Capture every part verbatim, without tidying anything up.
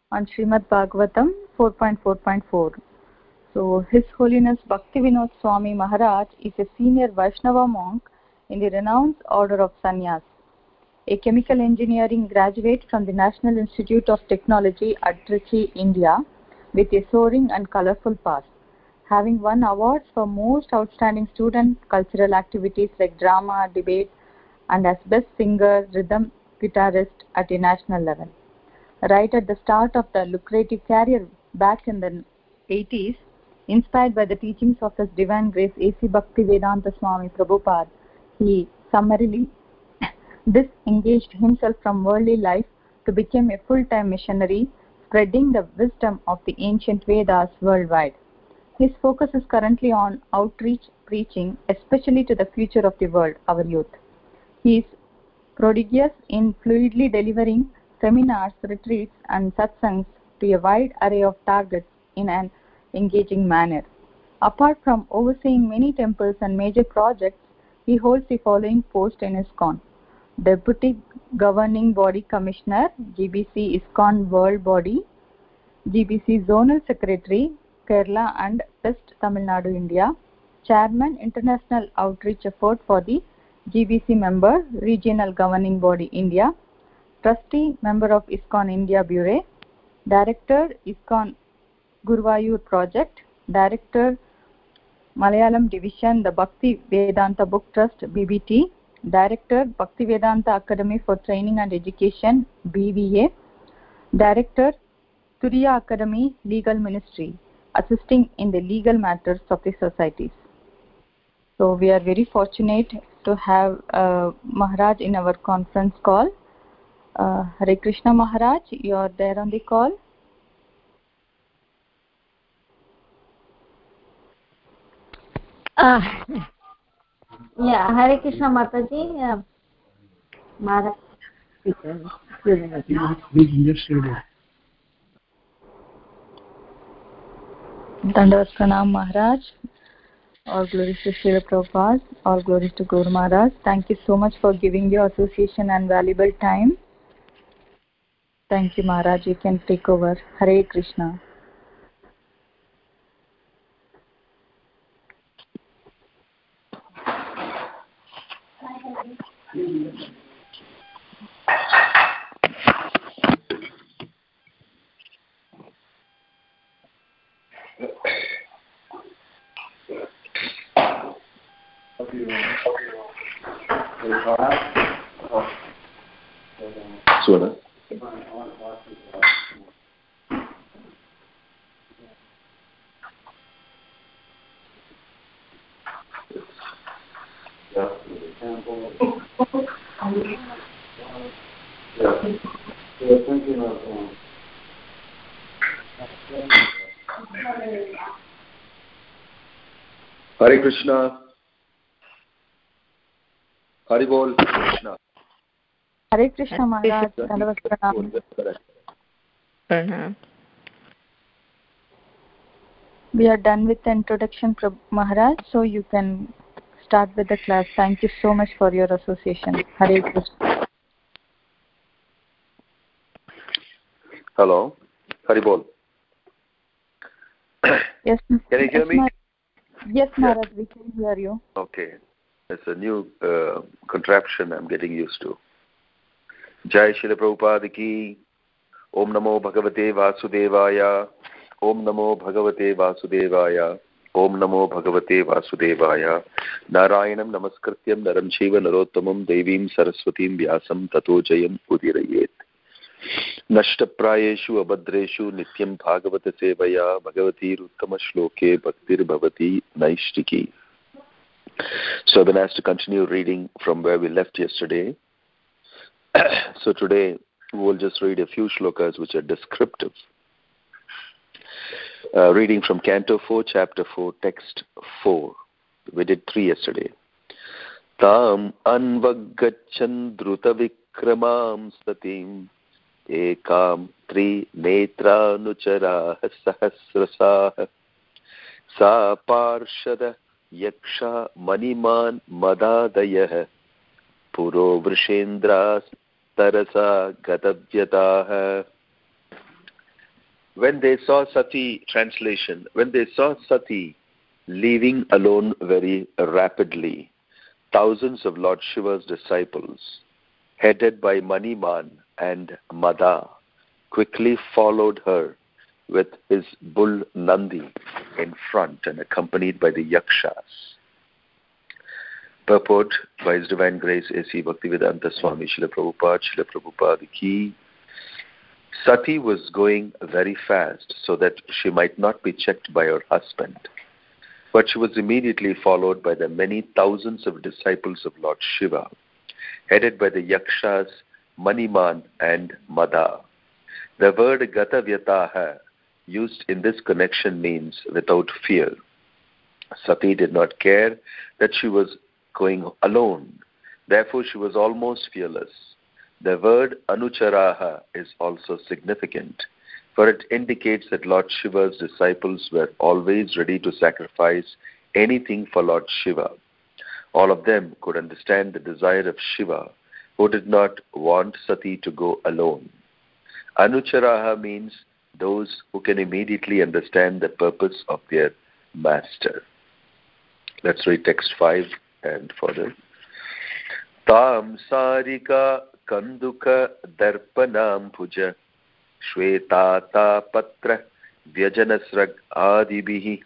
on Srimad Bhagavatam four point four point four. So, His Holiness Bhaktivinoda Swami Maharaj is a senior Vaishnava monk in the renowned order of Sannyas, a chemical engineering graduate from the National Institute of Technology at Trichy, India, with a soaring and colorful past, having won awards for most outstanding student cultural activities like drama, debate, and as best singer, rhythm guitarist at a national level. Right at the start of the lucrative career back in the eighties, inspired by the teachings of His Divine Grace A C Bhaktivedanta Swami Prabhupada, he summarily disengaged himself from worldly life to become a full-time missionary, spreading the wisdom of the ancient Vedas worldwide. His focus is currently on outreach preaching, especially to the future of the world, our youth. He is prodigious in fluidly delivering seminars, retreats, and satsangs to a wide array of targets in an engaging manner. Apart from overseeing many temples and major projects, he holds the following posts in ISKCON: Deputy Governing Body Commissioner, G B C ISKCON World Body, G B C Zonal Secretary, Kerala and West Tamil Nadu, India, Chairman, International Outreach Effort for the G B C Member, Regional Governing Body, India, Trustee, Member of ISKCON India Bureau, Director, ISKCON Guruvayur Project, Director, Malayalam Division, the Bhakti Vedanta Book Trust, B B T, Director, Bhakti Vedanta Academy for Training and Education, B V A, Director, Turiya Academy, Legal Ministry, assisting in the legal matters of the societies. So we are very fortunate to have uh, Maharaj in our conference call. Uh, Hare Krishna Maharaj, you are there on the call. Uh, yeah, Hare Krishna Mataji. Uh, Maharaj. Dandavat Pranam Maharaj. All glories to Srila Prabhupada. All glories to Guru Maharaj. Thank you so much for giving your association and valuable time. Thank you, Maharaj. You can take over. Hare Krishna. Sona. Hare Krishna. Hare Bol Krishna. Hare Krishna Maharaj. Dandavat Pranam. We are done with the introduction, Maharaj, so you can start with the class. Thank you so much for your association. Hare Krishna. Hello. Hare Bol. Yes. Can you hear yes, me? Maharaj. Yes, Maharaj, we can hear you. Okay. It's a new uh, contraption I'm getting used to. Jai Srila Prabhupada ki. Om Namo Bhagavate Vasudevaya. Om Namo Bhagavate Vasudevaya. Om Namo Bhagavate Vasudevaya. Narayanam Namaskrityam Naram Shiva Narottamam Devim Saraswatim Vyasam Tato Jayam Udirayet. Nashtaprayeshu Abhadreshu Nityam Bhagavata Sevaya Bhagavati Uttama Shloke Bhaktir Bhavati Naishtiki. So I've been asked to continue reading from where we left yesterday. So today we will just read a few shlokas which are descriptive. Uh, reading from Canto four, Chapter four, Text four. We did three yesterday. Tam anvagachan druta vikramam satim ekam tri netra nuchara sahasrasah sa parshada yaksha maniman madadayah puro vrishendras tarasa gatavyatah. when they saw Sati, translation, when they saw Sati leaving alone very rapidly, thousands of Lord Shiva's disciples, headed by Maniman and Mada, quickly followed her with his bull Nandi in front and accompanied by the Yakshas. Purport by His Divine Grace A C Bhaktivedanta Swami Srila Prabhupada, Srila Prabhupada Ki. Sati was going very fast so that she might not be checked by her husband, but she was immediately followed by the many thousands of disciples of Lord Shiva, headed by the Yakshas Maniman and Mada. The word Gatavyataha used in this connection means without fear. Sati did not care that she was going alone. Therefore, she was almost fearless. The word Anucharaha is also significant, for it indicates that Lord Shiva's disciples were always ready to sacrifice anything for Lord Shiva. All of them could understand the desire of Shiva, who did not want Sati to go alone. Anucharaha means those who can immediately understand the purpose of their master. Let's read text five and further. Tam sarika kanduka darpanam puja shvetata patra vyajanasrag adibihi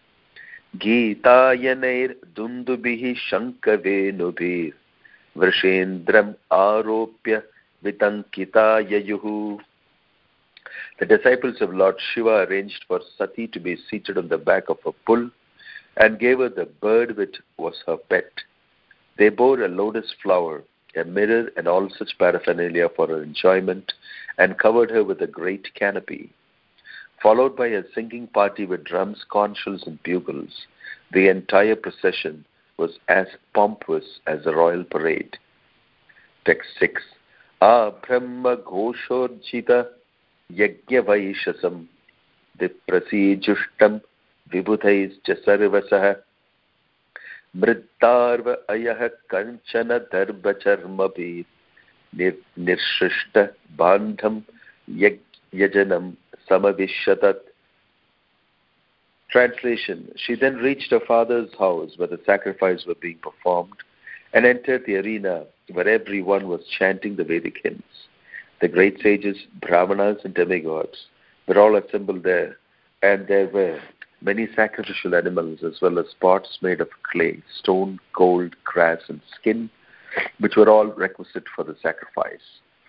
gitayanair dundubihi shankavenubhir vrishendram aropya vitankita yayuhu. The disciples of Lord Shiva arranged for Sati to be seated on the back of a bull and gave her the bird which was her pet. They bore a lotus flower, a mirror, and all such paraphernalia for her enjoyment, and covered her with a great canopy. Followed by a singing party with drums, conch shells, and bugles, the entire procession was as pompous as a royal parade. Text six. A brahma ghoshorjita yajna vaishasam viprasijushtam vibhutais cha sarvasah mrittarva ayah kanchana darbacharmabhi nirshishta bandham yajanam samavishatat. Translation. She then reached her father's house where the sacrifice was being performed and entered the arena where everyone was chanting the Vedic hymns. The great sages, brahmanas and demigods were all assembled there, and there were many sacrificial animals as well as pots made of clay, stone, gold, grass and skin, which were all requisite for the sacrifice.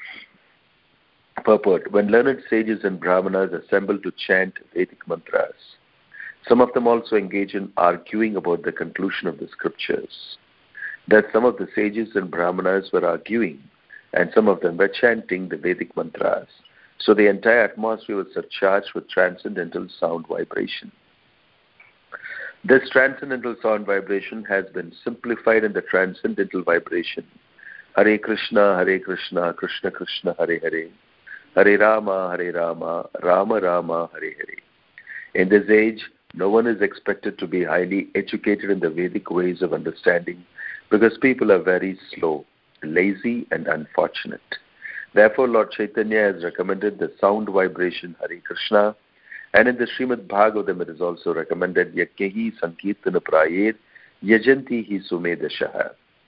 Purport. When learned sages and brahmanas assembled to chant Vedic mantras, some of them also engage in arguing about the conclusion of the scriptures. That some of the sages and brahmanas were arguing, and some of them were chanting the Vedic mantras. So the entire atmosphere was surcharged with transcendental sound vibration. This transcendental sound vibration has been simplified in the transcendental vibration Hare Krishna, Hare Krishna, Krishna Krishna, Hare Hare, Hare Rama, Hare Rama, Rama Rama, Hare Hare. In this age, no one is expected to be highly educated in the Vedic ways of understanding because people are very slow, lazy and unfortunate. Therefore, Lord Chaitanya has recommended the sound vibration Hare Krishna, and in the Srimad Bhagavatam it is also recommended Yakyahi Sankirtana Prayet Yajanti Hi Sumedashaha.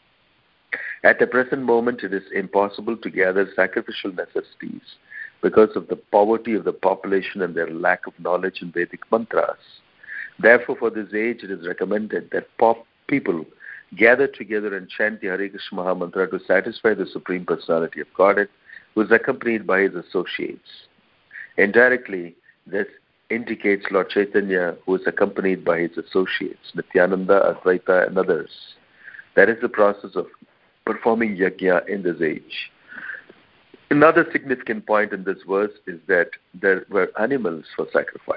At the present moment, it is impossible to gather sacrificial necessities because of the poverty of the population and their lack of knowledge in Vedic mantras. Therefore, for this age, it is recommended that pop people gather together and chant the Hare Krishna Maha Mantra to satisfy the Supreme Personality of Godhead, who is accompanied by his associates. Indirectly, this indicates Lord Chaitanya, who is accompanied by his associates, Nityananda, Advaita, and others. That is the process of performing yajna in this age. Another significant point in this verse is that there were animals for sacrifice.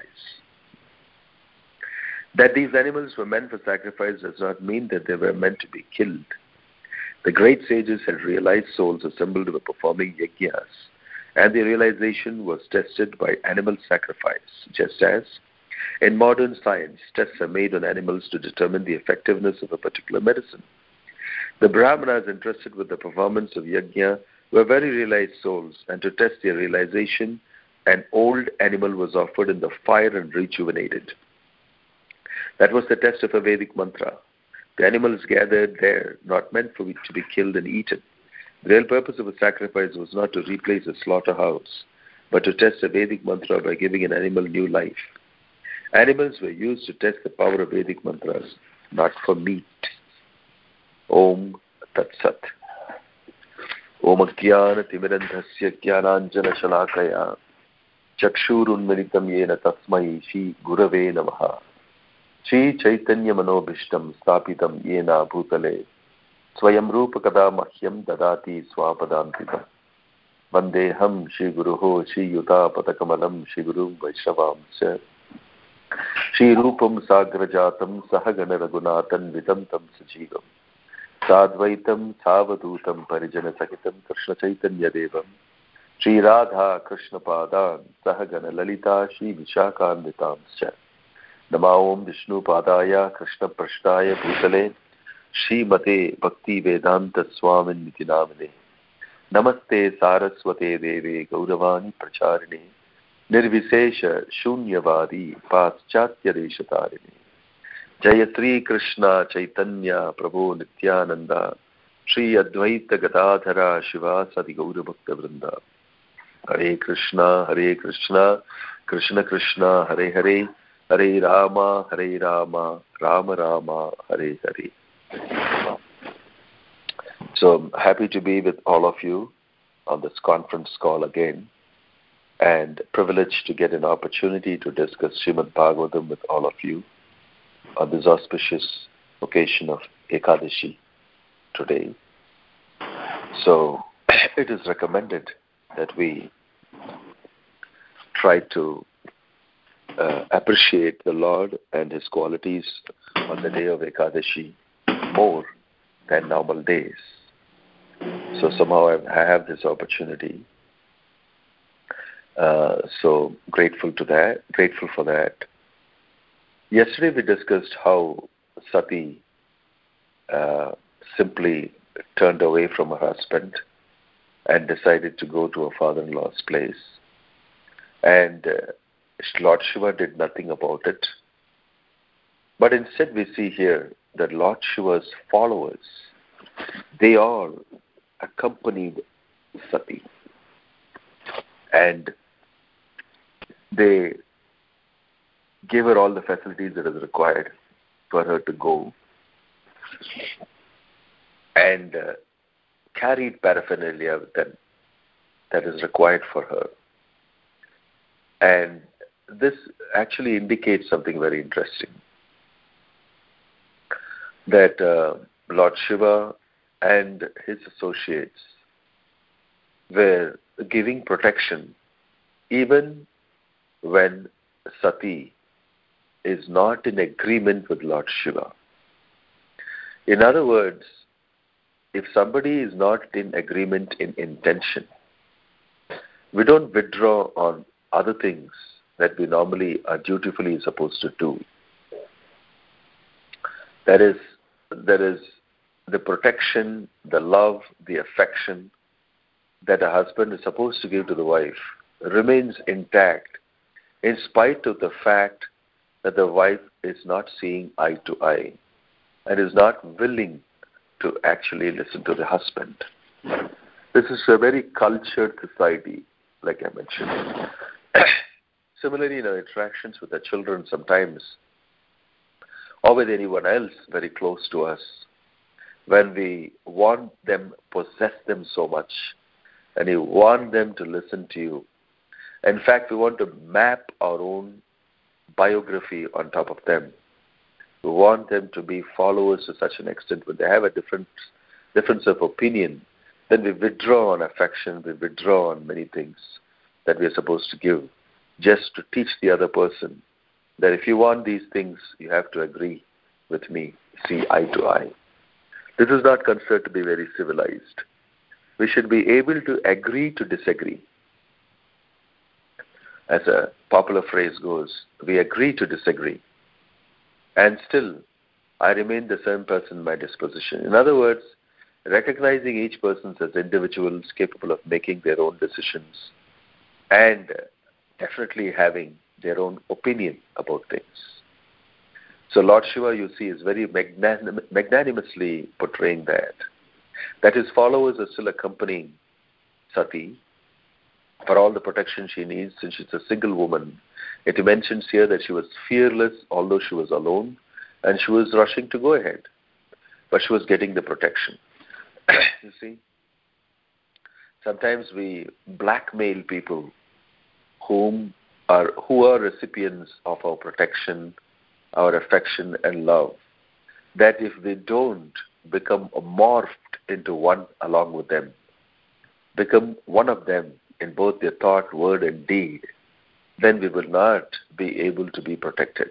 That these animals were meant for sacrifice does not mean that they were meant to be killed. The great sages had realized souls assembled were performing yajnas, and the realization was tested by animal sacrifice, just as in modern science, tests are made on animals to determine the effectiveness of a particular medicine. The Brahmanas entrusted with the performance of yajna were very realized souls, and to test their realization, an old animal was offered in the fire and rejuvenated. That was the test of a Vedic mantra. The animals gathered there, not meant for it to be killed and eaten. The real purpose of a sacrifice was not to replace a slaughterhouse, but to test a Vedic mantra by giving an animal new life. Animals were used to test the power of Vedic mantras, not for meat. Om Tat Sat. Om Jnana Timirandhasya Jnananjana Shalakaya Chakshurunmilitam Yena Tasmai Shri Gurave Namaha. Shri Chaitanya Manobhishtam Stapitam Yena Bhutale Swayam Rupa Kada Mahyam Dadati Swapadantitam Vandeham Shri Guruho Shri Yuta Patakamalam Shri Guru Vaishnavam Sir Shri Rupam Sagrajatam Sahagana Raghunathan Vidantam Sajivam Sadvaitam Savadutam Parijana Sakitam Krishna Chaitanya Devam Shri Radha Krishna Padan Sahagana Lalita Shri Vishakhanvitam Sir Nama Om Vishnu Padaya Krishna Prashtaya Bhutale Shri Mate Bhakti Vedanta Swamin Niti Namine Namaste Saraswate Deve Gauravani Pracharine Nirvisesha Shunyavadi Paschatya Deshatarine Jayatri Krishna Chaitanya Prabhu Nityananda Shri Advaita Gadadhara Shiva Sadi Gaura Bhakta Vrinda Hare Krishna Hare Krishna Krishna Krishna Hare Hare Hare Rama, Hare Rama, Rama Rama, Hare Hare. So I'm happy to be with all of you on this conference call again, and privileged to get an opportunity to discuss Srimad Bhagavatam with all of you on this auspicious occasion of Ekadashi today. So it is recommended that we try to Uh, appreciate the Lord and His qualities on the day of Ekadashi more than normal days. So somehow I have this opportunity. Uh, so grateful to that, grateful for that. Yesterday we discussed how Sati uh, simply turned away from her husband and decided to go to her father-in-law's place. And uh, Lord Shiva did nothing about it. But instead we see here that Lord Shiva's followers, they all accompanied Sati. And they gave her all the facilities that is required for her to go. And uh, carried paraphernalia with them that is required for her. And this actually indicates something very interesting, that uh, Lord Shiva and his associates were giving protection even when Sati is not in agreement with Lord Shiva. In other words, if somebody is not in agreement in intention, we don't withdraw on other things that we normally are dutifully supposed to do. That is, there is the protection, the love, the affection that a husband is supposed to give to the wife remains intact in spite of the fact that the wife is not seeing eye to eye and is not willing to actually listen to the husband. This is a very cultured society, like I mentioned. Similarly, in our interactions with our children sometimes, or with anyone else very close to us, when we want them, possess them so much, and you want them to listen to you. In fact, we want to map our own biography on top of them. We want them to be followers to such an extent when they have a different difference of opinion, then we withdraw on affection, we withdraw on many things that we are supposed to give, just to teach the other person that if you want these things, you have to agree with me, see eye to eye. This is not considered to be very civilized. We should be able to agree to disagree. As a popular phrase goes, we agree to disagree. And still, I remain the same person in my disposition. In other words, recognizing each person as individuals capable of making their own decisions and definitely having their own opinion about things. So Lord Shiva, you see, is very magnanim- magnanimously portraying that. That his followers are still accompanying Sati for all the protection she needs, since she's a single woman. It mentions here that she was fearless, although she was alone, and she was rushing to go ahead. But she was getting the protection. You see? Sometimes we blackmail people whom are, who are recipients of our protection, our affection and love, that if they don't become morphed into one along with them, become one of them in both their thought, word and deed, then we will not be able to be protected.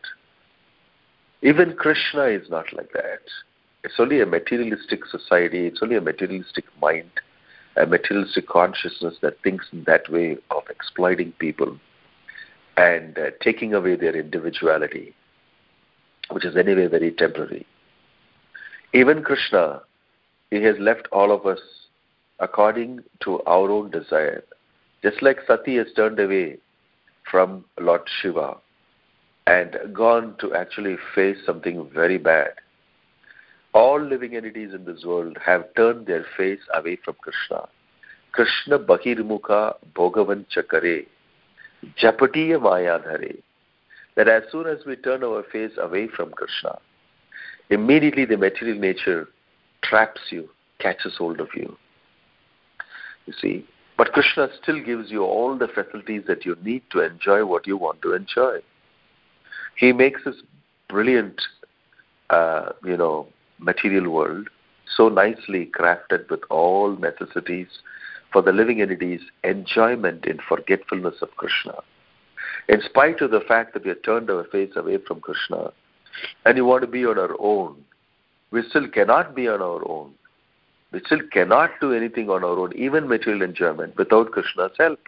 Even Krishna is not like that. It's only a materialistic society, it's only a materialistic mind, a materialistic consciousness that thinks in that way of exploiting people and uh, taking away their individuality, which is anyway very temporary. Even Krishna, he has left all of us according to our own desire. Just like Sati has turned away from Lord Shiva and gone to actually face something very bad. All living entities in this world have turned their face away from Krishna. Krishna bahirmukha bhogavan chakare japatiya mayadhare. That as soon as we turn our face away from Krishna, immediately the material nature traps you, catches hold of you. You see? But Krishna still gives you all the facilities that you need to enjoy what you want to enjoy. He makes this brilliant, uh, you know, material world so nicely crafted with all necessities for the living entities' enjoyment in forgetfulness of Krishna. In spite of the fact that we have turned our face away from Krishna and you want to be on our own, we still cannot be on our own. We still cannot do anything on our own, even material enjoyment, without Krishna's help.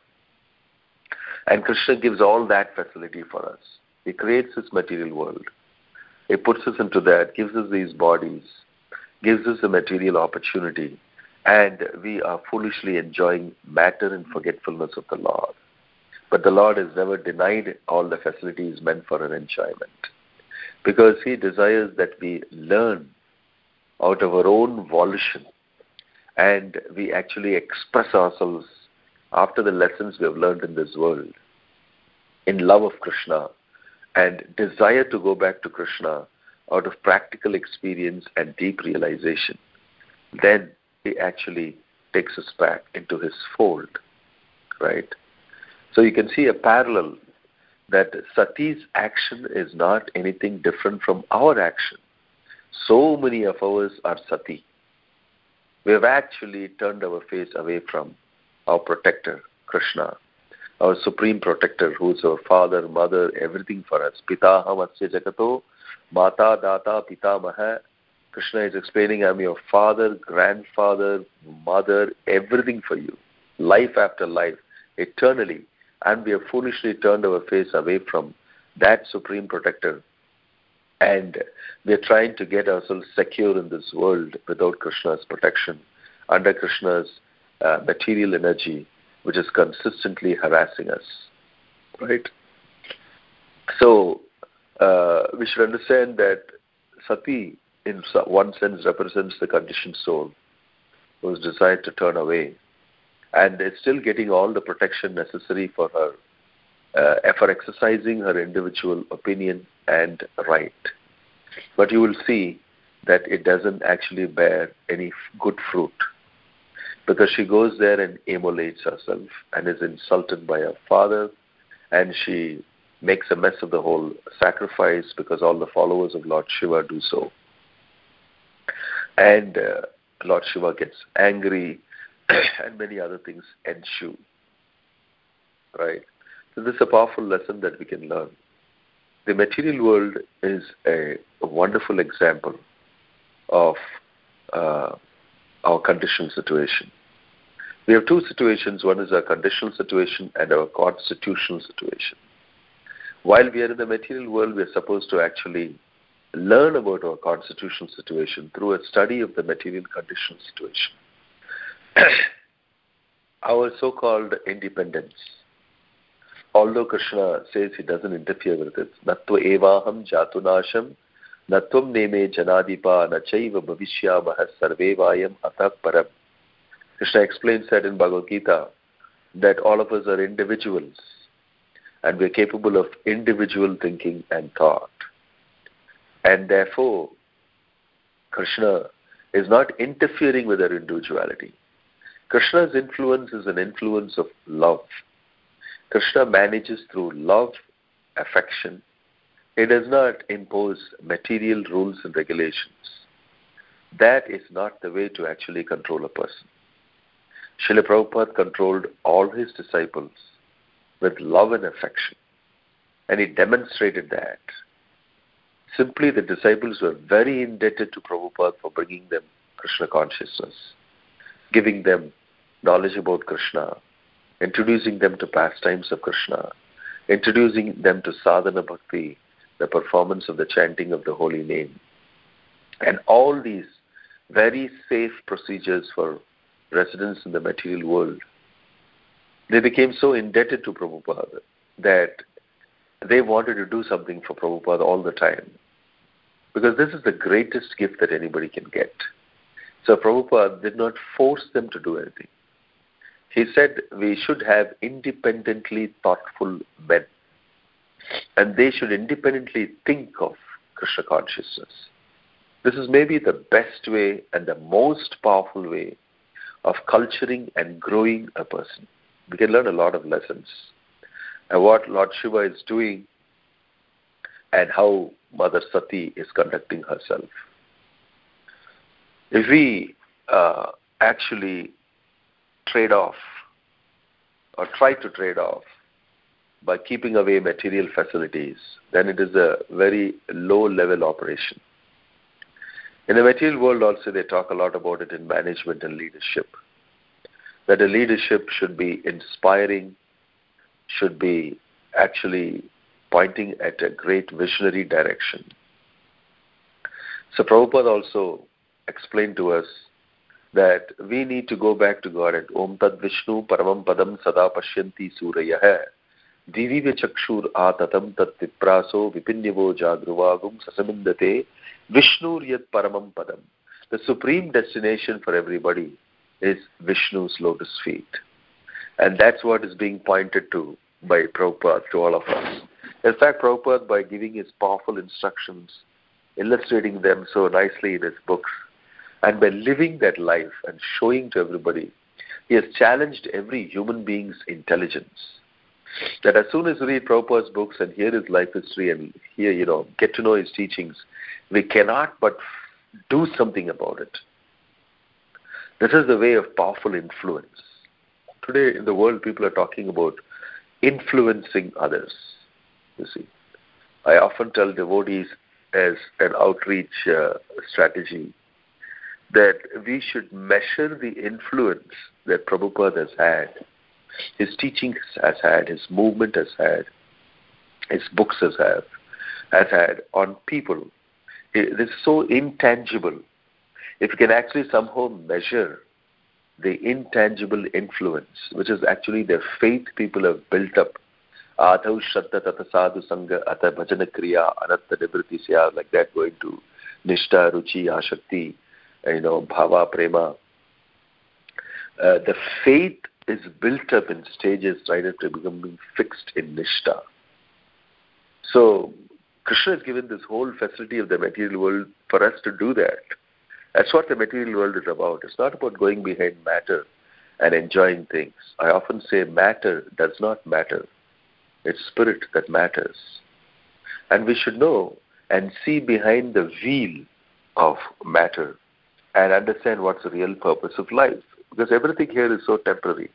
And Krishna gives all that facility for us. He creates this material world. He puts us into that, gives us these bodies, gives us a material opportunity, and we are foolishly enjoying matter and forgetfulness of the Lord. But the Lord has never denied all the facilities meant for our enjoyment, because He desires that we learn out of our own volition, and we actually express ourselves after the lessons we have learned in this world, in love of Krishna, and desire to go back to Krishna out of practical experience and deep realization. Then He actually takes us back into His fold, right? So you can see a parallel that Sati's action is not anything different from our action. So many of us are Sati. We have actually turned our face away from our protector, Krishna, our supreme protector, who is our father, mother, everything for us. Pitaham asya jagato, mata data pitamaha. Krishna is explaining, I am your father, grandfather, mother, everything for you. Life after life, eternally. And we have foolishly turned our face away from that supreme protector. And we are trying to get ourselves secure in this world without Krishna's protection, under Krishna's uh, material energy, which is consistently harassing us. Right? So, uh, we should understand that Sati, in one sense, represents the conditioned soul who has decided to turn away, and is still getting all the protection necessary for her, uh, for exercising her individual opinion and right. But you will see that it doesn't actually bear any good fruit, because she goes there and immolates herself and is insulted by her father, and she makes a mess of the whole sacrifice because all the followers of Lord Shiva do so. And uh, Lord Shiva gets angry, and many other things ensue. Right? So this is a powerful lesson that we can learn. The material world is a, a wonderful example of uh, our conditional situation. We have two situations. One is our conditional situation and our constitutional situation. While we are in the material world, we are supposed to actually learn about our constitutional situation through a study of the material conditional situation. Our so-called independence, although Krishna says he doesn't interfere with it. Natva evaham jatunasham natvam neme janadipa nachaiva bhavishyamah sarvevayam atah param. Krishna explains that in Bhagavad Gita, that all of us are individuals and we're capable of individual thinking and thought. And therefore, Krishna is not interfering with our individuality. Krishna's influence is an influence of love. Krishna manages through love, affection. He does not impose material rules and regulations. That is not the way to actually control a person. Srila Prabhupada controlled all his disciples with love and affection, and he demonstrated that. Simply, the disciples were very indebted to Prabhupada for bringing them Krishna consciousness, giving them knowledge about Krishna, introducing them to pastimes of Krishna, introducing them to sadhana bhakti, the performance of the chanting of the holy name, and all these very safe procedures for residents in the material world. They became so indebted to Prabhupada that they wanted to do something for Prabhupada all the time, because this is the greatest gift that anybody can get. So Prabhupada did not force them to do anything. He said we should have independently thoughtful men, and they should independently think of Krishna consciousness. This is maybe the best way and the most powerful way of culturing and growing a person. We can learn a lot of lessons. And what Lord Shiva is doing and how Mother Sati is conducting herself. If we uh, actually trade off or try to trade off by keeping away material facilities, then it is a very low-level operation. In the material world also, they talk a lot about it in management and leadership, that a leadership should be inspiring, should be actually pointing at a great visionary direction. So Prabhupada also explained to us that we need to go back to God and Om Tad Vishnu Paramam Padam Sada Pashyanti Surayah Divive Chakshur Atatam Tat Vipraso Vipinyevo Jagruvagum Sasamindate Vishnu Yat Paramam Padam. The supreme destination for everybody is Vishnu's lotus feet. And that's what is being pointed to by Prabhupada to all of us. In fact, Prabhupada, by giving his powerful instructions, illustrating them so nicely in his books, and by living that life and showing to everybody, he has challenged every human being's intelligence. That as soon as we read Prabhupada's books and hear his life history and hear, you know, get to know his teachings, we cannot but do something about it. This is the way of powerful influence. Today in the world, people are talking about influencing others. You see, I often tell devotees as an outreach uh, strategy that we should measure the influence that Prabhupada has had, his teachings has had, his movement has had, his books has had, has had on people. It is so intangible. If you can actually somehow measure the intangible influence, which is actually the faith people have built up, Adhav Shraddha Tata Sadhu Sangha Ata Bhajana Kriya Anatta Nivriti Sya, like that, going to Nishta, Ruchi, Ashakti, you know, Bhava, Prema. Uh, the faith is built up in stages right after becoming fixed in Nishta. So Krishna has given this whole facility of the material world for us to do that. That's what the material world is about. It's not about going behind matter and enjoying things. I often say matter does not matter. It's spirit that matters. And we should know and see behind the veil of matter and understand what's the real purpose of life. Because everything here is so temporary.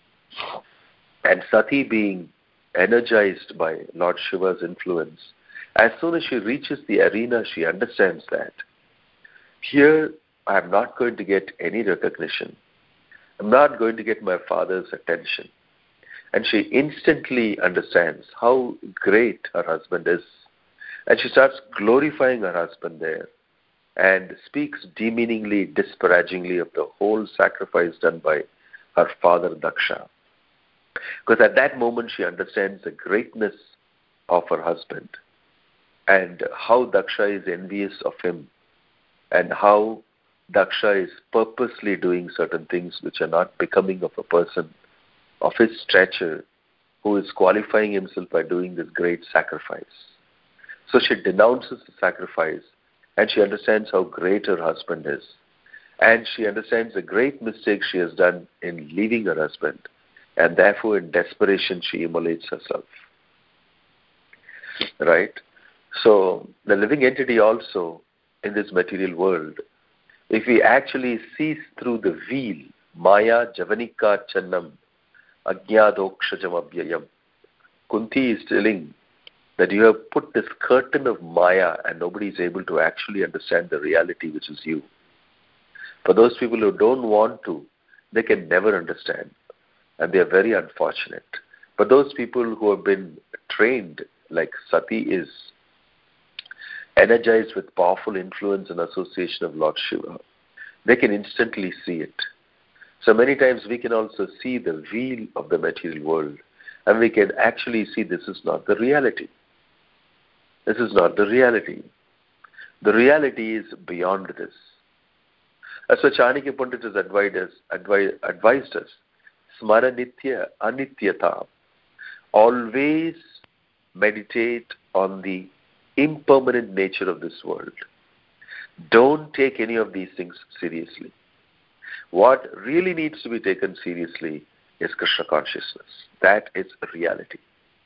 And Sati, being energized by Lord Shiva's influence, as soon as she reaches the arena, she understands that here I am not going to get any recognition. I'm not going to get my father's attention. And she instantly understands how great her husband is. And she starts glorifying her husband there and speaks demeaningly, disparagingly of the whole sacrifice done by her father Daksha. Because at that moment she understands the greatness of her husband and how Daksha is envious of him and how Daksha is purposely doing certain things which are not becoming of a person of his stature who is qualifying himself by doing this great sacrifice. So she denounces the sacrifice and she understands how great her husband is. And she understands the great mistake she has done in leaving her husband. And therefore, in desperation, she immolates herself. Right? So, the living entity also in this material world, if we actually see through the veil, Maya Javanika Channam Ajnadokshajam Abhyayam, Kunti is telling that you have put this curtain of Maya and nobody is able to actually understand the reality which is you. For those people who don't want to, they can never understand. And they are very unfortunate. But those people who have been trained, like Sati is, energized with powerful influence and association of Lord Shiva, they can instantly see it. So many times we can also see the veil of the material world, and we can actually see this is not the reality. This is not the reality. The reality is beyond this. As what Chanakya Pandit has advised us, advised, advised us, Smara Nitya Anityata, always meditate on the impermanent nature of this world. Don't take any of these things seriously. What really needs to be taken seriously is Krishna consciousness. That is reality.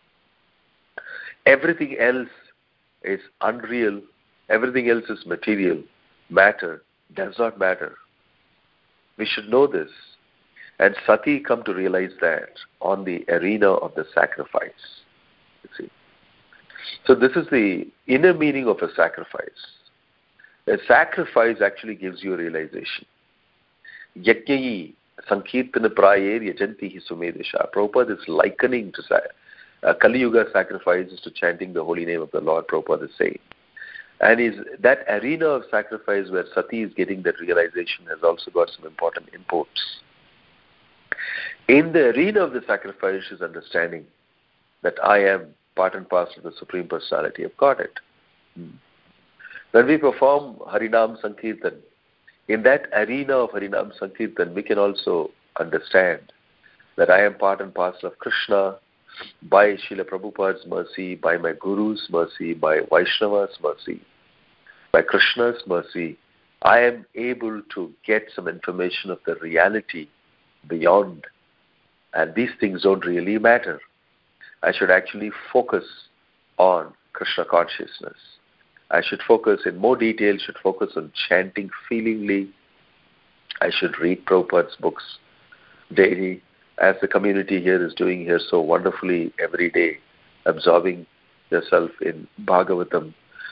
Everything else is unreal. Everything else is material. Matter does not matter. We should know this. And Sati come to realize that on the arena of the sacrifice. You see. So this is the inner meaning of a sacrifice. A sacrifice actually gives you a realization. Yajñayi Sankirtana Prayer Yajantihi Sumedesha. Prabhupada is likening to uh, Kali Yuga sacrifices to chanting the holy name of the Lord, Prabhupada is saying. And is that arena of sacrifice where Sati is getting that realization has also got some important imports. In the arena of the sacrifice is understanding that I am part and parcel of the Supreme Personality of Godhead. Hmm. When we perform Harinam Sankirtan, in that arena of Harinam Sankirtan, we can also understand that I am part and parcel of Krishna by Srila Prabhupada's mercy, by my Guru's mercy, by Vaishnava's mercy, by Krishna's mercy. I am able to get some information of the reality beyond. And these things don't really matter. I should actually focus on Krishna consciousness. I should focus in more detail, should focus on chanting feelingly. I should read Prabhupada's books daily, as the community here is doing here so wonderfully every day, absorbing yourself in Bhagavatam.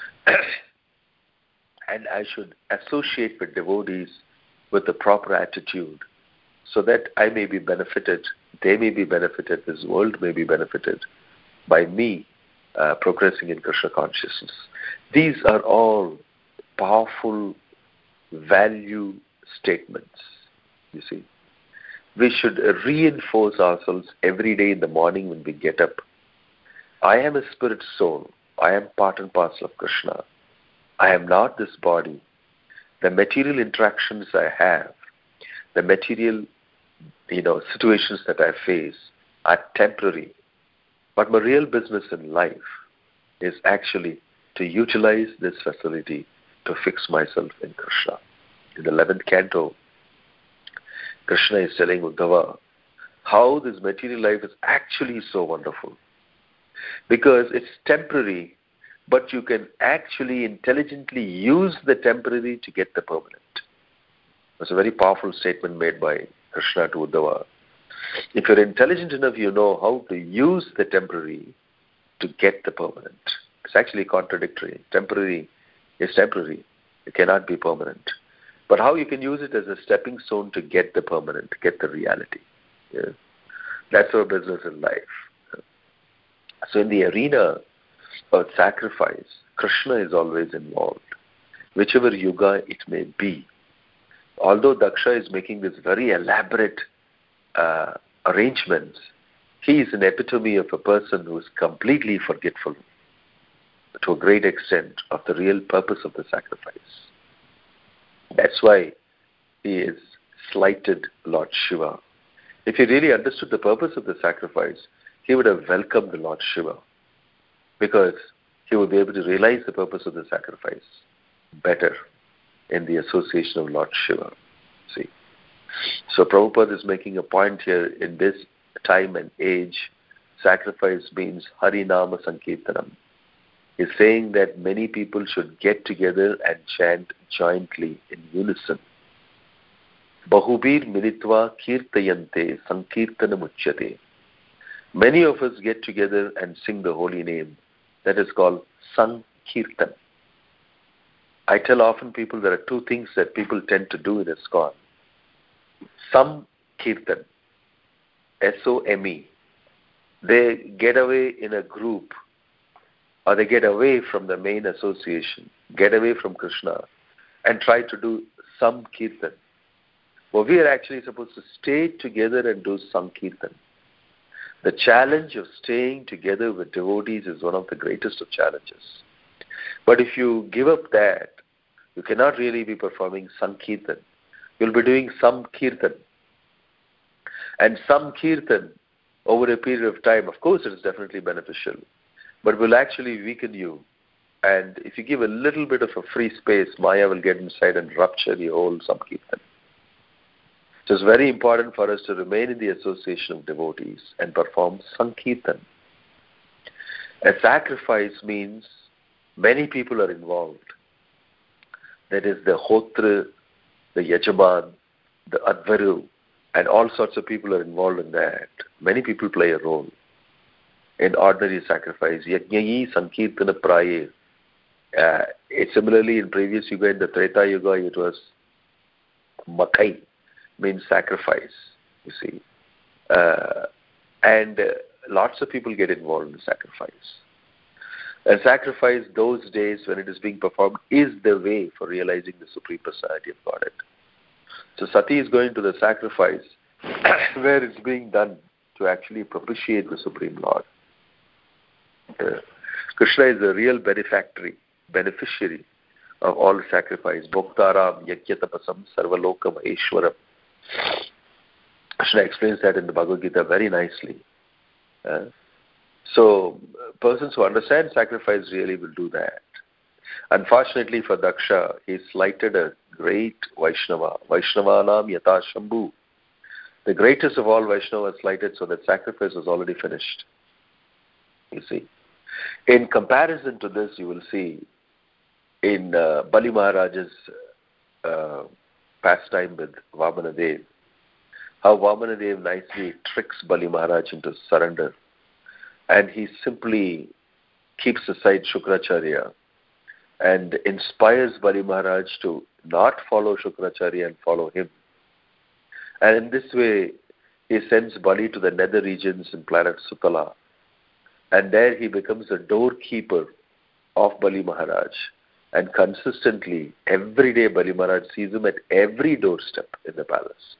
And I should associate with devotees with the proper attitude so that I may be benefited, they may be benefited, this world may be benefited by me uh, progressing in Krishna consciousness. These are all powerful value statements, you see. We should reinforce ourselves every day in the morning when we get up. I am a spirit soul. I am part and parcel of Krishna. I am not this body. The material interactions I have, the material you know, situations that I face are temporary. But my real business in life is actually to utilize this facility to fix myself in Krishna. In the eleventh canto, Krishna is telling Uddhava how this material life is actually so wonderful. Because it's temporary, but you can actually intelligently use the temporary to get the permanent. That's a very powerful statement made by Krishna to Uddhava. If you're intelligent enough, you know how to use the temporary to get the permanent. It's actually contradictory. Temporary is temporary. It cannot be permanent. But how you can use it as a stepping stone to get the permanent, to get the reality. Yeah? That's our business in life. So in the arena of sacrifice, Krishna is always involved, whichever yuga it may be. Although Daksha is making this very elaborate uh, arrangements, He is an epitome of a person who is completely forgetful to a great extent of the real purpose of the sacrifice. That's why he is slighted Lord Shiva. If he really understood the purpose of the sacrifice, he would have welcomed the Lord Shiva, because he would be able to realize the purpose of the sacrifice better in the association of Lord Shiva. See, so Prabhupada is making a point here. In this time and age, sacrifice means Harinama Sankirtanam. He's saying that many people should get together and chant jointly in unison. Bahubir militva kirtayante sankirtanam uchyate. Many of us get together and sing the holy name. That is called Sankirtan. I tell often people there are two things that people tend to do in ISKCON. Some Kirtan, S O M E. They get away in a group, or they get away from the main association, get away from Krishna, and try to do some Kirtan. Well, we are actually supposed to stay together and do some Kirtan. The challenge of staying together with devotees is one of the greatest of challenges. But if you give up that, you cannot really be performing Sankirtan. You'll be doing some Kirtan. And some Kirtan, over a period of time, of course it is definitely beneficial, but will actually weaken you. And if you give a little bit of a free space, Maya will get inside and rupture the whole Sankirtan. So it's very important for us to remain in the association of devotees and perform Sankirtan. A sacrifice means many people are involved. That is the Hotra, the Yajaman, the Advaru, and all sorts of people are involved in that. Many people play a role in ordinary sacrifice. Yajnayi Sankirtana Praye. Uh, similarly, in previous Yuga, in the Treta Yuga, it was Makai, means sacrifice, you see. Uh, and uh, lots of people get involved in sacrifice. And sacrifice, those days when it is being performed, is the way for realizing the Supreme Personality of Godhead. So Sati is going to the sacrifice where it's being done to actually propitiate the Supreme Lord. Uh, Krishna is the real benefactory, beneficiary of all sacrifice. Bhoktaram Yagyatapasam Sarvaloka Maheshwaram. Krishna explains that in the Bhagavad Gita very nicely. Uh, so persons who understand sacrifice really will do that. Unfortunately for Daksha, he slighted a great Vaishnava. Vaishnavanam Yata Shambhu. The greatest of all Vaishnavas slighted, so that sacrifice was already finished. You see. In comparison to this, you will see in uh, Bali Maharaj's uh, pastime with Vamanadev, how Vamanadev nicely tricks Bali Maharaj into surrender. And he simply keeps aside Shukracharya and inspires Bali Maharaj to not follow Shukracharya and follow him. And in this way, he sends Bali to the nether regions in planet Sutala. And there he becomes the doorkeeper of Bali Maharaj. And consistently, every day Bali Maharaj sees him at every doorstep in the palace.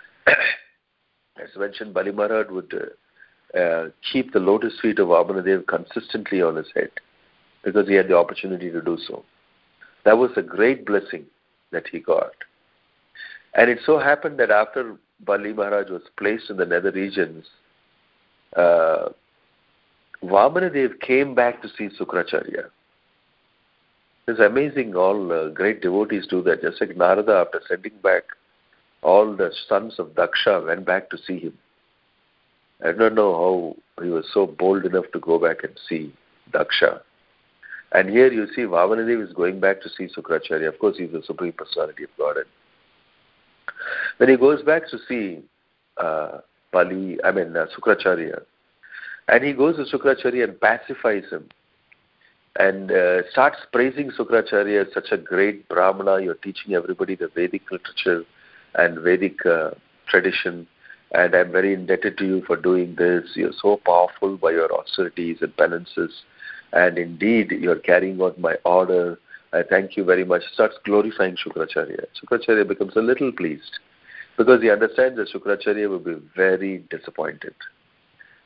As mentioned, Bali Maharaj would uh, uh, keep the lotus feet of Vamanadev consistently on his head, because he had the opportunity to do so. That was a great blessing that he got. And it so happened that after Bali Maharaj was placed in the nether regions, uh, Vamanadev came back to see Sukracharya. It's amazing, all uh, great devotees do that. Just like Narada, after sending back, all the sons of Daksha went back to see him. I don't know how he was so bold enough to go back and see Daksha. And here you see Vamanadev is going back to see Sukracharya. Of course, he's the Supreme Personality of Godhead. When he goes back to see uh, Bali, I mean uh, Sukracharya, and he goes to Sukracharya and pacifies him, and uh, starts praising Sukracharya as such a great Brahmana. You're teaching everybody the Vedic literature and Vedic uh, tradition, and I'm very indebted to you for doing this. You're so powerful by your austerities and penances, and indeed you're carrying out my order. I thank you very much. Starts glorifying Shukracharya. Shukracharya becomes a little pleased, because he understands that Shukracharya will be very disappointed.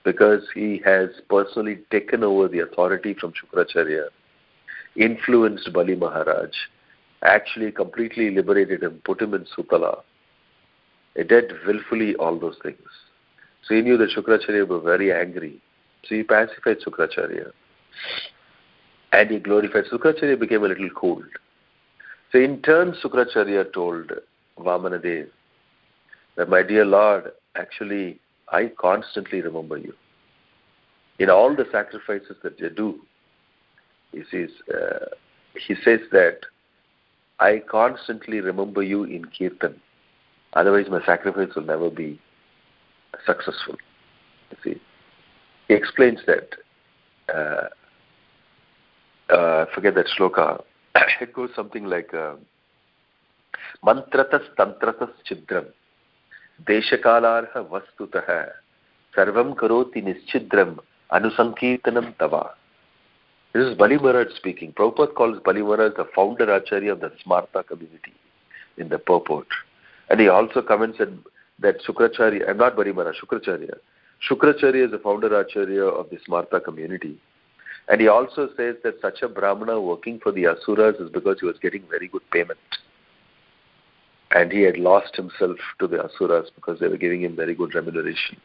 because he has personally taken over the authority from Shukracharya, influenced Bali Maharaj, actually completely liberated him, put him in Sutala. He did willfully all those things. So he knew that Shukracharya were very angry. So he pacified Shukracharya. And he glorified. Shukracharya became a little cold. So in turn, Shukracharya told Vamanadev that, my dear Lord, actually, I constantly remember you. In all the sacrifices that you do, he says, uh, he says that, I constantly remember you in Kirtan. Otherwise, my sacrifice will never be successful. You see, he explains that. Uh, uh, forget that shloka. It goes something like uh, Mantratas tantratas chidram deshakalarha vastutah sarvam karoti nischidram anusankirtanam tava. This is Bali Maharaj speaking. Prabhupada calls Bali Maharaj the founder Acharya of the Smarta community in the purport. And he also comments that, that Shukracharya, I'm not Bali Maharaj, Shukracharya. Shukracharya is the founder Acharya of the Smarta community. And he also says that such a Brahmana working for the Asuras is because he was getting very good payment. And he had lost himself to the Asuras because they were giving him very good remuneration.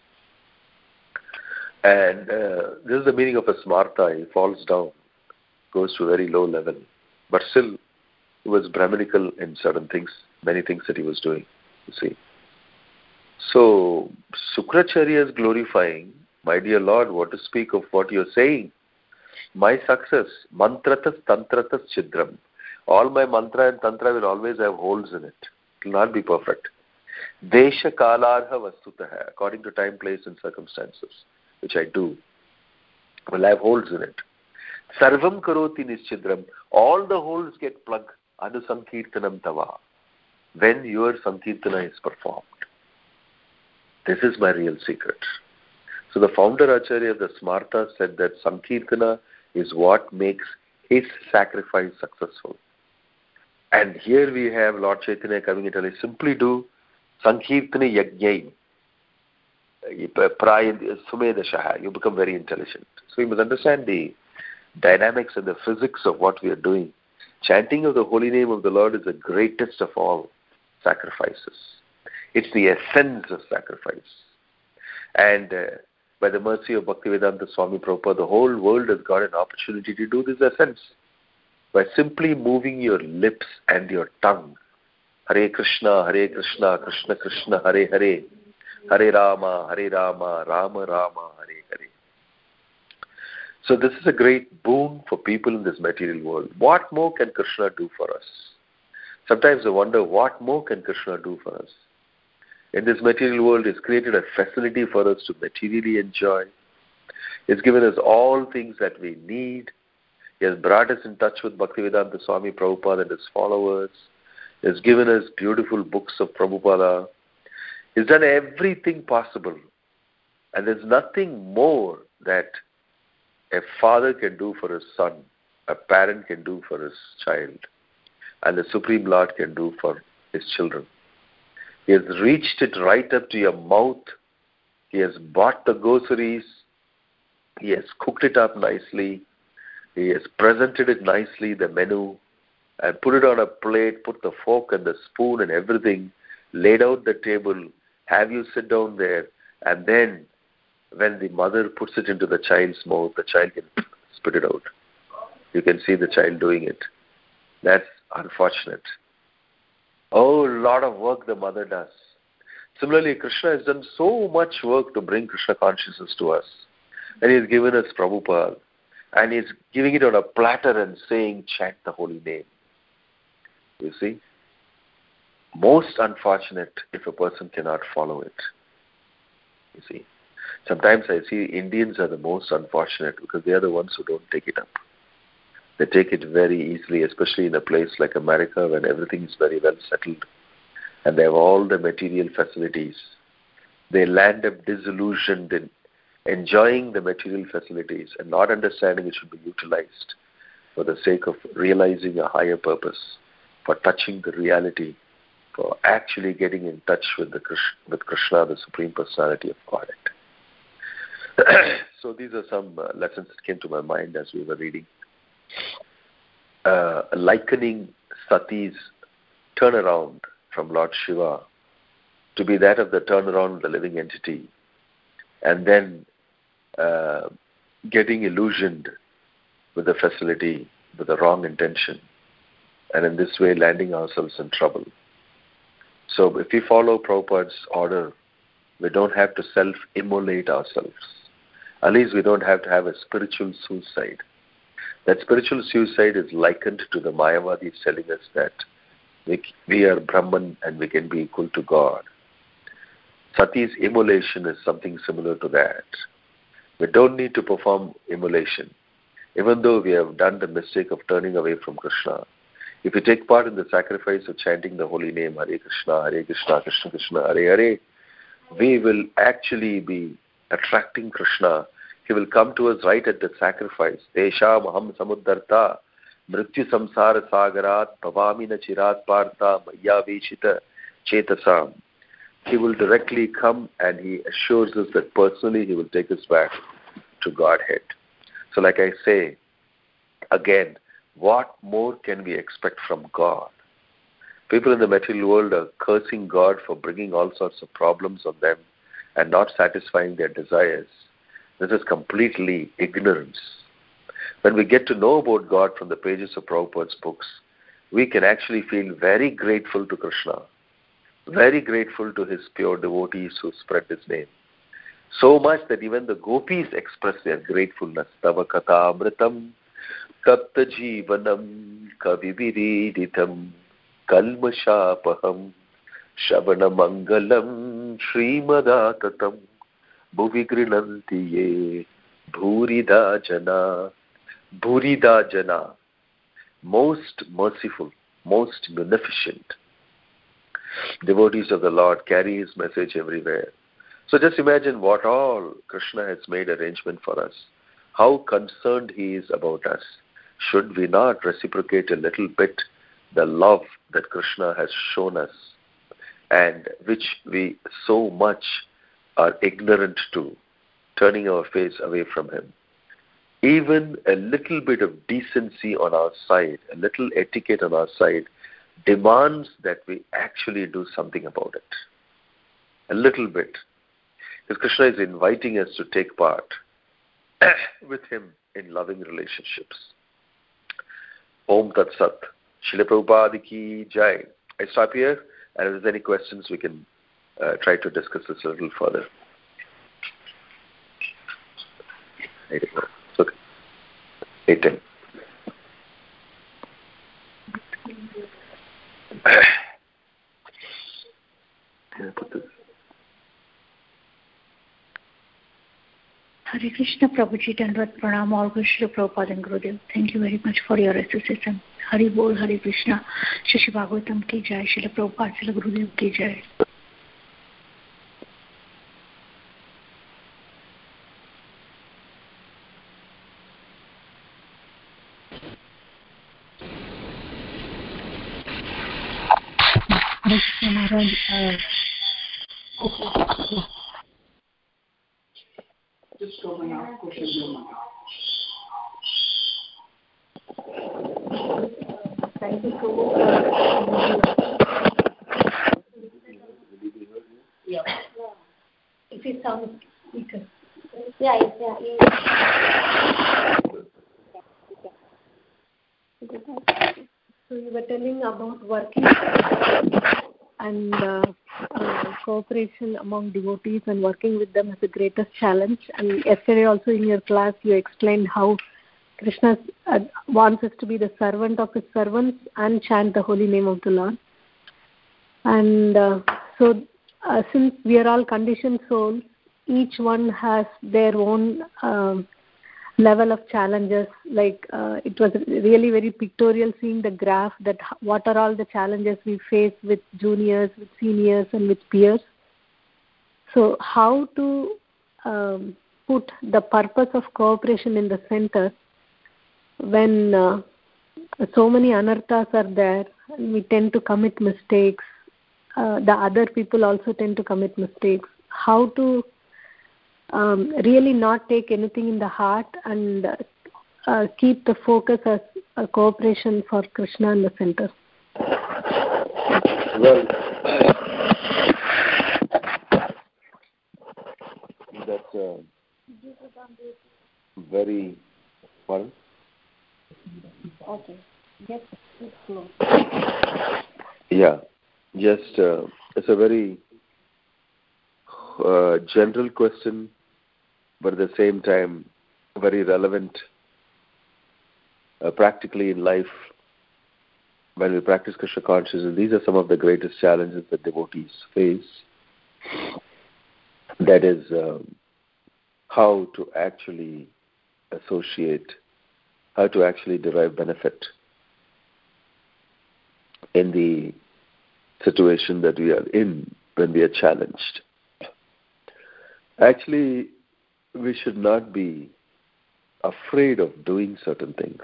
And uh, this is the meaning of a Smarta. He falls down, goes to a very low level. But still, he was Brahminical in certain things, many things that he was doing, you see. So, Shukracharya is glorifying, my dear Lord, what to speak of what you're saying. My success, mantratas tantratas chidram. All my mantra and tantra will always have holes in it. It will not be perfect. Desha kalarha vastutaha, according to time, place and circumstances, which I do, will have holes in it. Sarvam karoti nischidram, all the holes get plugged. Anusankirtanam tava, when your Sankirtana is performed. This is my real secret. So the founder Acharya of the Smarta said that Sankirtana is what makes his sacrifice successful. And here we have Lord Chaitanya coming and telling, simply do Sankirtana Yajnai. Sumedashaha, you become very intelligent. So you must understand the dynamics and the physics of what we are doing. Chanting of the holy name of the Lord is the greatest of all sacrifices. It's the essence of sacrifice. And uh, by the mercy of Bhaktivedanta Swami Prabhupada, the whole world has got an opportunity to do this essence. By simply moving your lips and your tongue. Hare Krishna, Hare Krishna, Krishna Krishna, Hare Hare, Hare Rama, Hare Rama, Rama Rama, Hare Hare. So this is a great boon for people in this material world. What more can Krishna do for us? Sometimes I wonder, what more can Krishna do for us? In this material world, He's created a facility for us to materially enjoy. He's given us all things that we need. He has brought us in touch with Bhaktivedanta Swami Prabhupada and his followers. He has given us beautiful books of Prabhupada. He's done everything possible. And there's nothing more that a father can do for his son, a parent can do for his child, and the Supreme Lord can do for his children. He has reached it right up to your mouth. He has bought the groceries. He has cooked it up nicely. He has presented it nicely, the menu, and put it on a plate, put the fork and the spoon and everything, laid out the table, have you sit down there, and then when the mother puts it into the child's mouth, the child can spit it out. You can see the child doing it. That's unfortunate. Oh, a lot of work the mother does. Similarly, Krishna has done so much work to bring Krishna consciousness to us. And He has given us Prabhupada. And He's giving it on a platter and saying, chant the holy name. You see? Most unfortunate if a person cannot follow it. You see? Sometimes I see Indians are the most unfortunate because they are the ones who don't take it up. They take it very easily, especially in a place like America when everything is very well settled and they have all the material facilities. They land up disillusioned in enjoying the material facilities and not understanding it should be utilized for the sake of realizing a higher purpose, for touching the reality, for actually getting in touch with the with Krishna, the Supreme Personality of Godhead. So these are some uh, lessons that came to my mind as we were reading. Uh, likening Sati's turnaround from Lord Shiva to be that of the turnaround of the living entity, and then uh, getting illusioned with the facility, with the wrong intention, and in this way landing ourselves in trouble. So if we follow Prabhupada's order, we don't have to self-immolate ourselves. At least we don't have to have a spiritual suicide. That spiritual suicide is likened to the Mayavadis telling us that we, we are Brahman and we can be equal to God. Sati's immolation is something similar to that. We don't need to perform immolation. Even though we have done the mistake of turning away from Krishna, if we take part in the sacrifice of chanting the holy name, Hare Krishna, Hare Krishna, Krishna Krishna, Hare Hare, we will actually be attracting Krishna. He will come to us right at the sacrifice. Tesham aham samuddarta mrityu samsara sagarat bhavamina chirat partha maya veshita chetasam. He will directly come and he assures us that personally he will take us back to Godhead. So like I say, again, what more can we expect from God? People in the material world are cursing God for bringing all sorts of problems on them and not satisfying their desires. This is completely ignorance. When we get to know about God from the pages of Prabhupada's books, we can actually feel very grateful to Krishna, very grateful to his pure devotees who spread his name. So much that even the gopis express their gratefulness. Tava katha amritam tapta jivanam kaviviriditam kalmashapaham shavana mangalam srimadatam bhuvi grinanti ye bhurida jana. Bhurida jana, most merciful, most beneficent. Devotees of the Lord carry his message everywhere. So just imagine what all Krishna has made arrangement for us. How concerned he is about us. Should we not reciprocate a little bit the love that Krishna has shown us and which we so much are ignorant to, turning our face away from him? Even a little bit of decency on our side, a little etiquette on our side, demands that we actually do something about it. A little bit. Because Krishna is inviting us to take part with him in loving relationships. Om Tat Sat. Srila Prabhupada Ki Jai. I stop here, and if there's any questions, we can uh, try to discuss this a little further. There you go. Okay. eight ten. Can I put this? Hare Krishna Prabhuji, Dandavat Pranam, all good Srila Prabhupada and Gurudev. Thank you very much for your association. Hari Bol, Hare Krishna, Shashi Bhagavatam Ki Jai, Srila Prabhupada, Srila Gurudev Ki Jai. Hare Krishna Maharaj. Uh, Just go and ask questions. Thank you so much. Yeah. If it sounds weaker. Yeah, yeah, yeah. So you were telling about working and uh, uh, cooperation among devotees and working with them is the greatest challenge. And yesterday also in your class you explained how Krishna uh, wants us to be the servant of his servants and chant the holy name of the Lord. And uh, so uh, since we are all conditioned souls, each one has their own um, level of challenges. Like uh, it was really very pictorial seeing the graph that what are all the challenges we face with juniors, with seniors and with peers. So how to um, put the purpose of cooperation in the center when uh, so many anarthas are there, we tend to commit mistakes. Uh, the other people also tend to commit mistakes. How to um, really not take anything in the heart and uh, keep the focus as a cooperation for Krishna in the center. Well, that's a very fun. Okay. Yes, it's close. Yeah, just uh, it's a very uh, general question, but at the same time very relevant uh, practically in life. When we practice Krishna consciousness, these are some of the greatest challenges that devotees face. That is um, how to actually associate, how to actually derive benefit in the situation that we are in when we are challenged. Actually, we should not be afraid of doing certain things.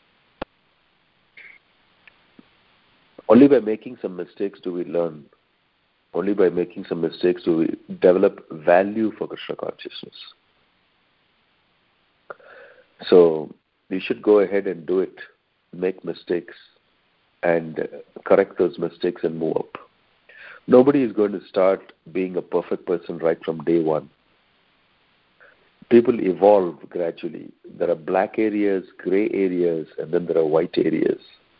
Only by making some mistakes do we learn. Only by making some mistakes do we develop value for Krishna consciousness. So we should go ahead and do it, make mistakes, and correct those mistakes and move up. Nobody is going to start being a perfect person right from day one. People evolve gradually. There are black areas, gray areas, and then there are white areas.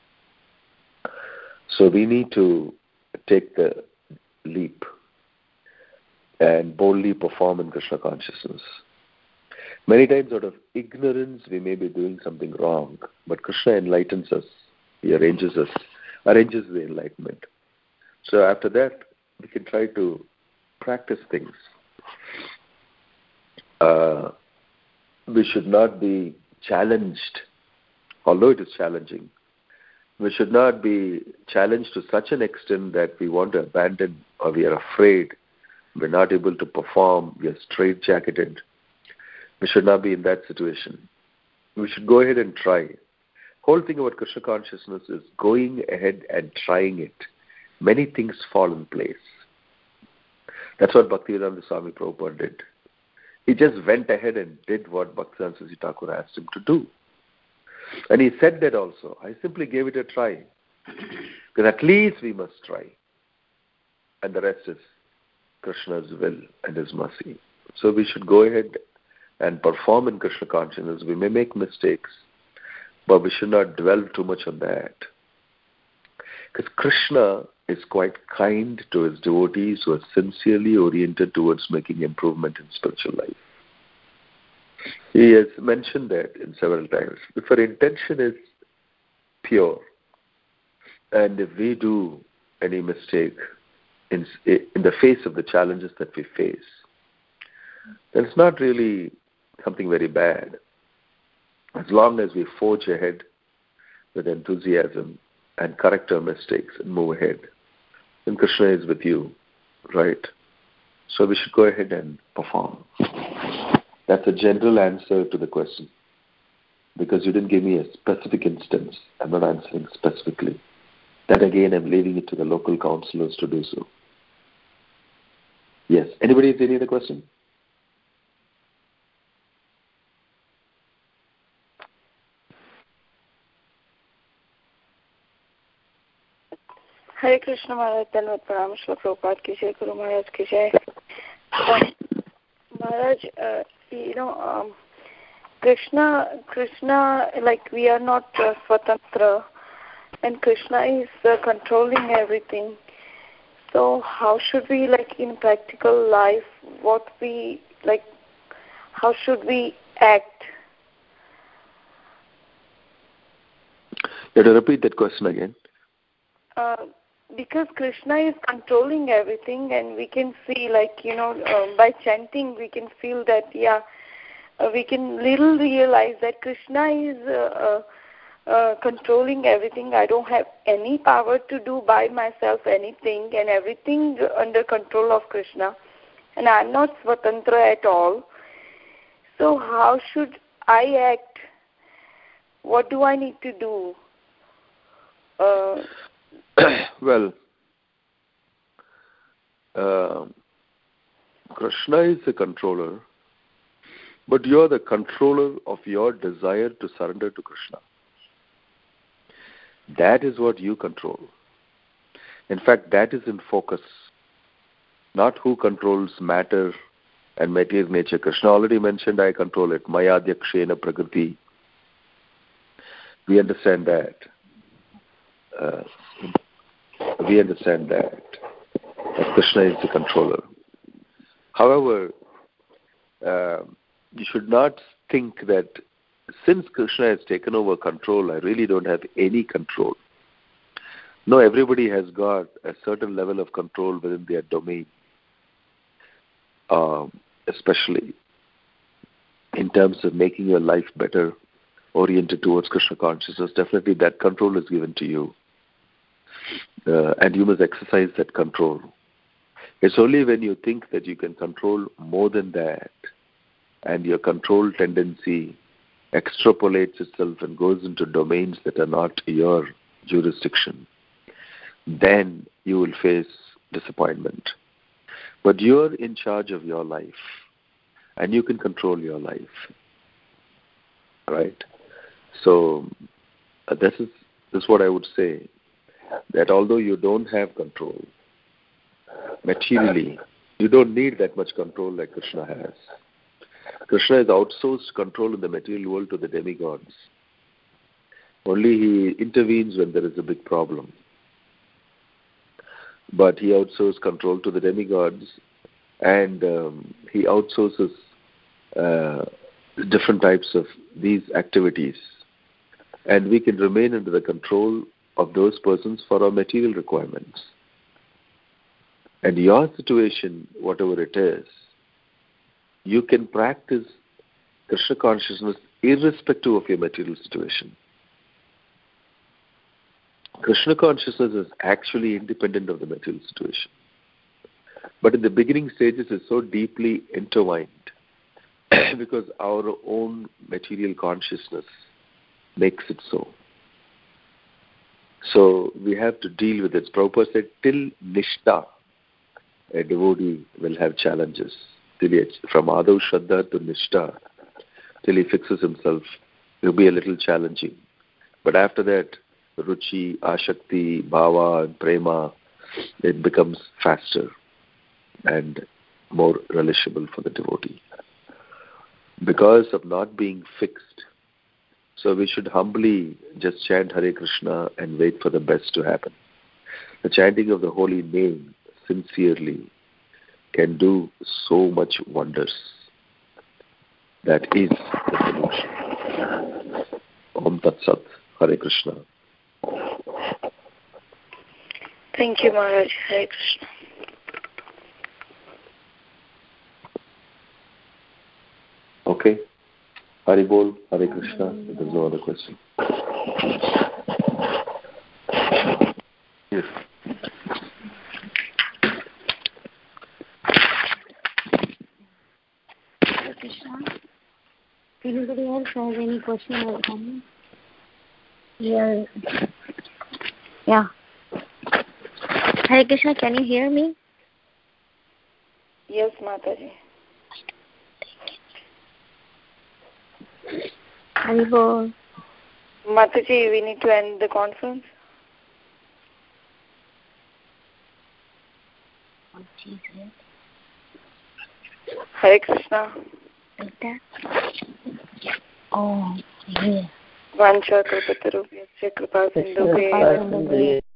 So we need to take the leap and boldly perform in Krishna consciousness. Many times out of ignorance we may be doing something wrong, but Krishna enlightens us. He arranges us, arranges the enlightenment. So after that, we can try to practice things. Uh, we should not be challenged, although it is challenging. We should not be challenged to such an extent that we want to abandon or we are afraid, we're not able to perform, we are straitjacketed. We should not be in that situation. We should go ahead and try. Whole thing about Krishna consciousness is going ahead and trying it. Many things fall in place. That's what Bhaktivedanta Swami Prabhupada did. He just went ahead and did what Bhaktivedanta Saraswati Thakur asked him to do. And he said that also. I simply gave it a try. Because at least we must try. And the rest is Krishna's will and His mercy. So we should go ahead and perform in Krishna consciousness. We may make mistakes, but we should not dwell too much on that. Because Krishna is quite kind to His devotees who are sincerely oriented towards making improvement in spiritual life. He has mentioned that in several times. If our intention is pure, and if we do any mistake in, in the face of the challenges that we face, then it's not really something very bad. As long as we forge ahead with enthusiasm and correct our mistakes and move ahead, then Krishna is with you, right? So we should go ahead and perform. That's a general answer to the question. Because you didn't give me a specific instance, I'm not answering specifically. That again, I'm leaving it to the local councillors to do so. Yes. Anybody has any other question? Hare Krishna Maharaj, Dhanvat Pranam, Shri Prabhupada ki jai, Guru Maharaj ki jai. Maharaj, uh, you know, um, Krishna, Krishna, like we are not uh, Swatantra, and Krishna is uh, controlling everything. So how should we, like in practical life, what we, like, how should we act? You have to repeat that question again. Uh, because Krishna is controlling everything, and we can see, like, you know, uh, by chanting, we can feel that, yeah, uh, we can little realize that Krishna is uh, uh, uh, controlling everything. I don't have any power to do by myself anything, and everything under control of Krishna. And I'm not Swatantra at all. So how should I act? What do I need to do? Uh, well, uh, Krishna is the controller, but you are the controller of your desire to surrender to Krishna. That is what you control. In fact, that is in focus, not who controls matter and material nature. Krishna already mentioned, I control it. Maya Adhyakshena Prakriti. We understand that. Uh, we understand that. That Krishna is the controller. However, uh, you should not think that since Krishna has taken over control, I really don't have any control. No, everybody has got a certain level of control within their domain, um, especially in terms of making your life better, oriented towards Krishna consciousness. Definitely that control is given to you. Uh, and you must exercise that control. It's only when you think that you can control more than that, and your control tendency extrapolates itself and goes into domains that are not your jurisdiction, then you will face disappointment. But you're in charge of your life, and you can control your life. Right? So uh, this is this is what I would say, that although you don't have control materially, you don't need that much control like Krishna has. Krishna has outsourced control in the material world to the demigods. Only he intervenes when there is a big problem. But he outsources control to the demigods, and um, he outsources uh, different types of these activities. And we can remain under the control of those persons for our material requirements. And your situation, whatever it is, you can practice Krishna consciousness irrespective of your material situation. Krishna consciousness is actually independent of the material situation. But in the beginning stages, it's so deeply intertwined because our own material consciousness makes it so. So we have to deal with it. Prabhupada said, till Nishtha, a devotee will have challenges. Till he, from Adav Shraddha to Nishtha, till he fixes himself, it will be a little challenging. But after that, Ruchi, Ashakti, Bhava, and Prema, it becomes faster and more relishable for the devotee. Because of not being fixed, so we should humbly just chant Hare Krishna and wait for the best to happen. The chanting of the holy name sincerely can do so much wonders. That is the solution. Om Tat Sat, Hare Krishna. Thank you, Maharaj. Hare Krishna. Okay. Hari Bol, Hare Krishna. There's no other question. Yes. Hare Krishna. Anybody else has any question or comment? Yeah. Yeah. Hare Krishna, can you hear me? Yes, Mataji. Haribol. Mataji, we need to end the conference. Oh, Jesus. Hare Krishna. Like that? Oh, yeah. Vancha kalpatarubhyasya kripa sindhubhya